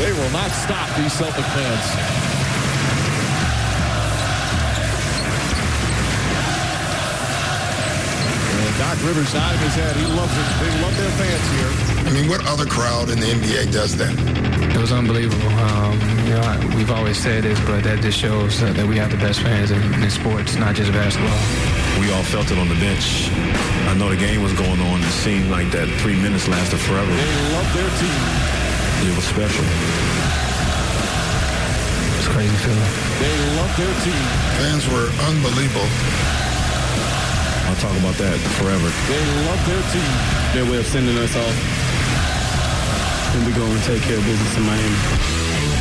They will not stop these Celtic fans. Doc Rivers nodding his head. He loves it. They love their fans here. I mean, what other crowd in the NBA does that? It was unbelievable. We've always said this, but that just shows that we have the best fans in sports, not just basketball. We all felt it on the bench. I know the game was going on. It seemed like that 3 minutes lasted forever. They love their team. It was special. It's a crazy feeling. They love their team. Fans were unbelievable. I'll talk about that forever. They love their team. Their way of sending us off. And we go and take care of business in Miami.